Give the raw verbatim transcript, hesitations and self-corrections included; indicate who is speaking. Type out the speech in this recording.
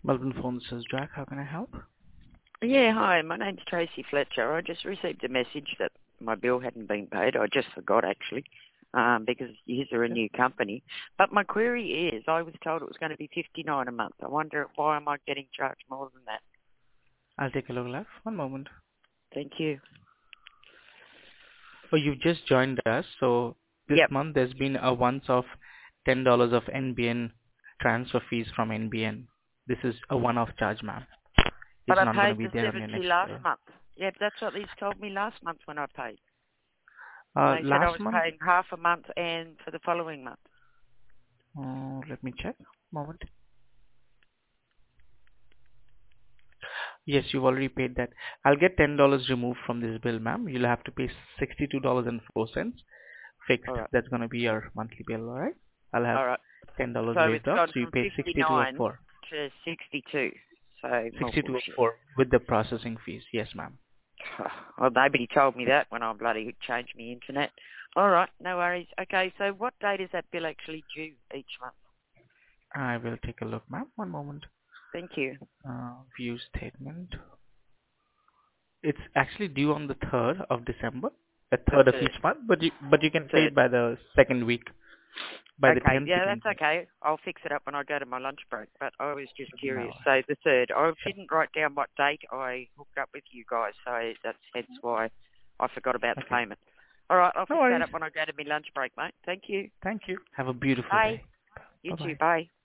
Speaker 1: Melbourne phone, this is Jack. How can I help?
Speaker 2: Yeah, hi. My name's Tracy Fletcher. I just received a message that my bill hadn't been paid. I just forgot, actually, um, because you are a
Speaker 1: Okay.
Speaker 2: new company. But my query is, I was told it was going to be fifty-nine a month. I wonder why am I getting charged more than that?
Speaker 1: I'll take a look live. One moment.
Speaker 2: Thank you.
Speaker 1: Oh, you've just joined us, so this
Speaker 2: Yep.
Speaker 1: month there's been a once off ten dollars of N B N transfer fees from N B N. This is a one-off charge, ma'am.
Speaker 2: But
Speaker 1: It's
Speaker 2: I
Speaker 1: not going to
Speaker 2: paid
Speaker 1: be
Speaker 2: the
Speaker 1: there on your
Speaker 2: seventy
Speaker 1: next
Speaker 2: last
Speaker 1: bill.
Speaker 2: month. Yep, that's what these told me last month when I paid. And
Speaker 1: Uh,
Speaker 2: they said I
Speaker 1: last
Speaker 2: was
Speaker 1: month,
Speaker 2: paying half a month and for the following month.
Speaker 1: uh, let me check. Moment. Yes, you've already paid that. I'll get ten dollars removed from this bill, ma'am. You'll have to pay sixty-two dollars and four cents fixed.
Speaker 2: All right.
Speaker 1: That's going to be your monthly bill, alright? I'll have
Speaker 2: All right.
Speaker 1: ten dollars
Speaker 2: So it's
Speaker 1: waived off,
Speaker 2: gone
Speaker 1: so you
Speaker 2: from
Speaker 1: pay sixty-two oh
Speaker 2: fifty-nine
Speaker 1: four.
Speaker 2: to sixty-two. So more
Speaker 1: sixty-two oh
Speaker 2: bullshit.
Speaker 1: four with the processing fees. Yes, ma'am.
Speaker 2: Well, nobody told me that when I bloody changed my internet. All right, no worries. Okay, so what date is that bill actually due each month?
Speaker 1: I will take a look, ma'am. One moment.
Speaker 2: Thank you.
Speaker 1: Uh, view statement. It's actually due on the third of December, the
Speaker 2: The
Speaker 1: third of
Speaker 2: third.
Speaker 1: each month, but you but you can pay
Speaker 2: Third.
Speaker 1: it by the second week. By the
Speaker 2: Okay,
Speaker 1: tenth, you
Speaker 2: yeah,
Speaker 1: can
Speaker 2: that's
Speaker 1: pay.
Speaker 2: okay. I'll fix it up when I go to my lunch break, but I was just curious.
Speaker 1: No.
Speaker 2: So the third. I
Speaker 1: Sure.
Speaker 2: didn't write down what date I hooked up with you guys, so that's hence why I forgot about the
Speaker 1: Okay.
Speaker 2: payment. All right, I'll
Speaker 1: No
Speaker 2: fix that
Speaker 1: worries.
Speaker 2: up when I go to my lunch break, mate. Thank you.
Speaker 1: Thank you. Have a beautiful
Speaker 2: Bye.
Speaker 1: day.
Speaker 2: You
Speaker 1: Bye
Speaker 2: too.
Speaker 1: bye.
Speaker 2: Bye.